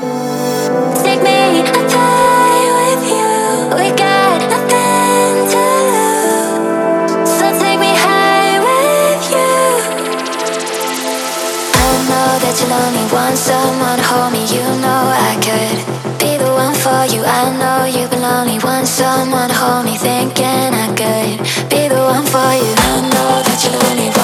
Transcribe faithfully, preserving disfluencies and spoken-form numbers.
Take me a fly with you. We got nothing to lose. So take me high with you. I know that you'll only want someone to hold me. You know I could be the one for you. I know you will only want someone to hold me. Thinking I could be the one for you. I know that you'll only want